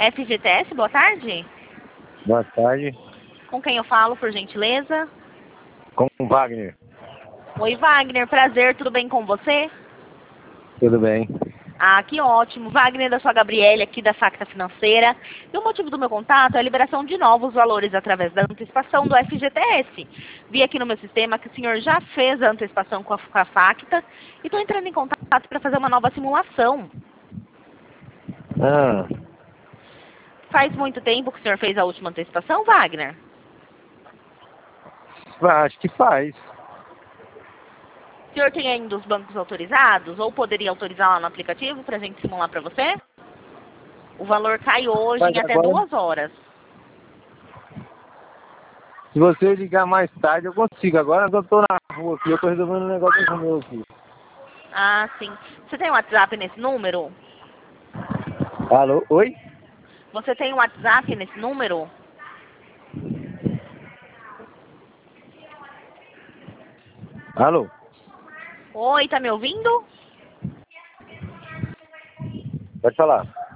FGTS, boa tarde. Boa tarde. Com quem eu falo, por gentileza? Com o Wagner. Oi, Wagner, prazer, tudo bem com você? Tudo bem. Ah, que ótimo. Wagner, da sua Gabriele, aqui da Facta Financeira. E o motivo do meu contato é a liberação de novos valores através da antecipação do FGTS. Vi aqui no meu sistema que o senhor já fez a antecipação com a Facta e estou entrando em contato para fazer uma nova simulação. Ah, Faz muito tempo que o senhor fez a última antecipação, Wagner? acho que faz. O senhor tem ainda os bancos autorizados? Ou poderia autorizar lá no aplicativo para a gente simular para você? O valor cai hoje Mas em até agora, 2 horas. se você ligar mais tarde, eu consigo. Agora eu tô na rua aqui, eu tô resolvendo um negócio com o meu aqui. Ah, sim. Você tem um WhatsApp nesse número? Alô? Oi? Você tem um WhatsApp nesse número? Alô? Oi, tá me ouvindo? Pode falar.